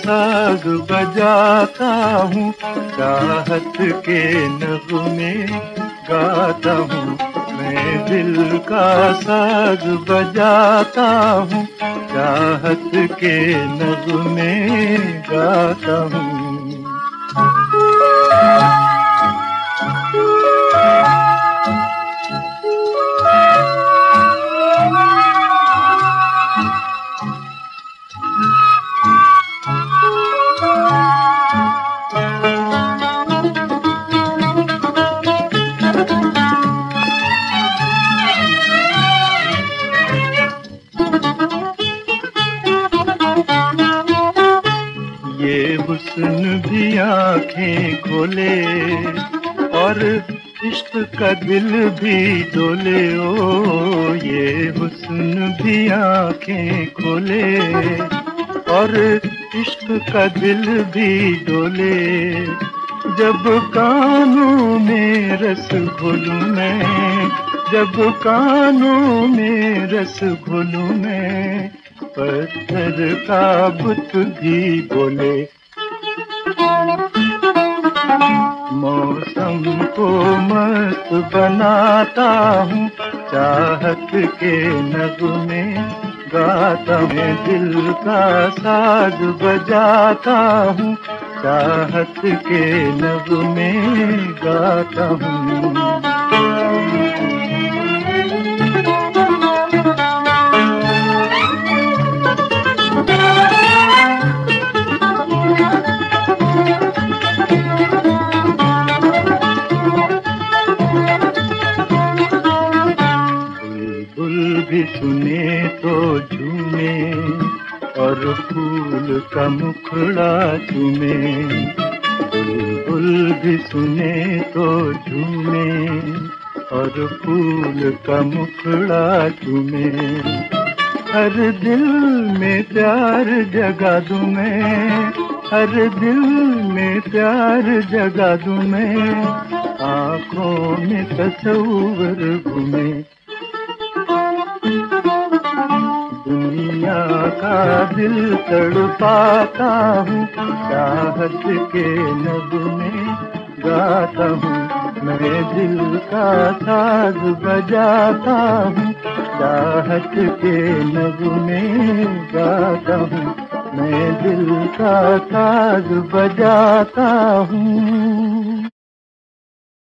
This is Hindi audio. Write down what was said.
साज बजाता हूँ, चाहत के नगमे गाता हूँ। मैं दिल का साज बजाता हूँ, चाहत के नगमे गाता हूँ। ये हुस्न भी आँखें खोले और इश्क का दिल भी डोले। ओ ये हुस्न भी आँखें खोले और इश्क का दिल भी डोले। जब कानों में रस घोलूं मैं, जब कानों में रस घोलूं मैं, पत्थर का बुत भी बोले। मौसम को मस्त बनाता हूँ, चाहत के नगमे गाता हूँ। दिल का साज बजाता हूँ, चाहत के नगमे गाता हूँ। बुलबुल भी सुने तो झूमे और फूल का मुखड़ा चूमे। बुलबुल भी सुने तो झूमे और फूल का मुखड़ा चूमे। हर दिल में प्यार जगा दूं मैं, हर दिल में प्यार जगा दूं मैं, आँखों में तस्वीर घूमे। दुनिया का दिल तड़पाता हूँ, चाहत के नगमे गाता हूँ। मैं दिल का साज बजाता हूँ, चाहत के नगमे गाता हूँ। मैं दिल का साज बजाता हूँ।